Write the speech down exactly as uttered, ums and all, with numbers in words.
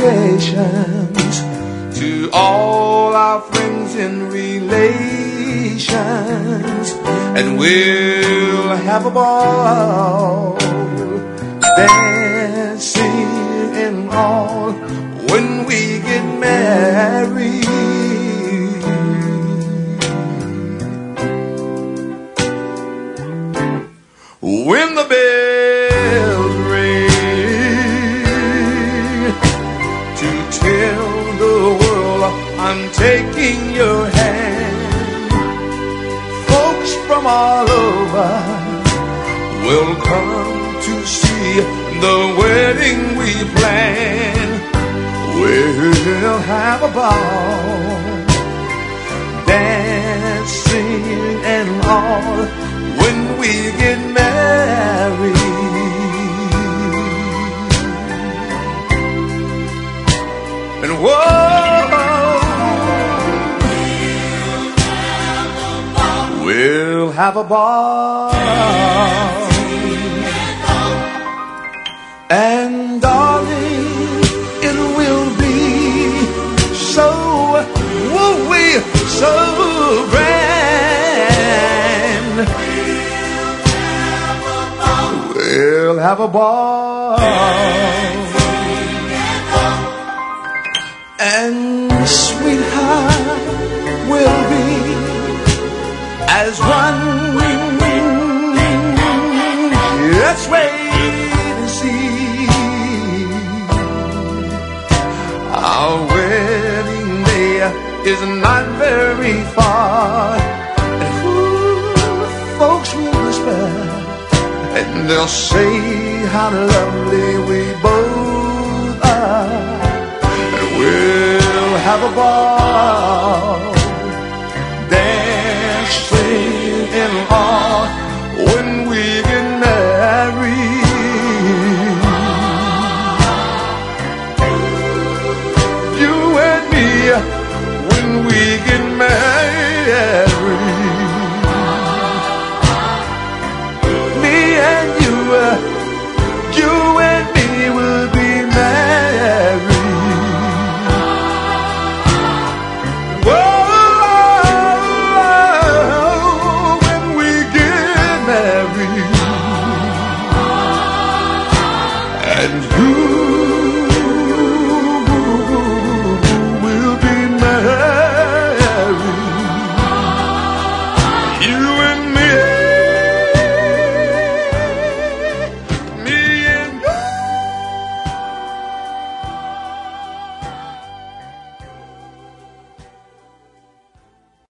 salutations to all our friends and relations, and we'll have a ball, dancing and all when we get married. When the bells ring to tell the world I'm taking your hand, folks from all over will come to see the wedding we plan. We'll have a ball, dancing and all when we get married. And whoa, we'll have a ball, and darling, it will be so, woo-wee, so grand. We'll have a ball, and sweetheart, we'll be as one. Let's wait and see. Our wedding day is not very far, and who folks will whisper, and they'll say how lovely we both are. And we'll have a ball, dancing and all when we get married. You and me when we get married. You and me will be married. Whoa, when we get married. And you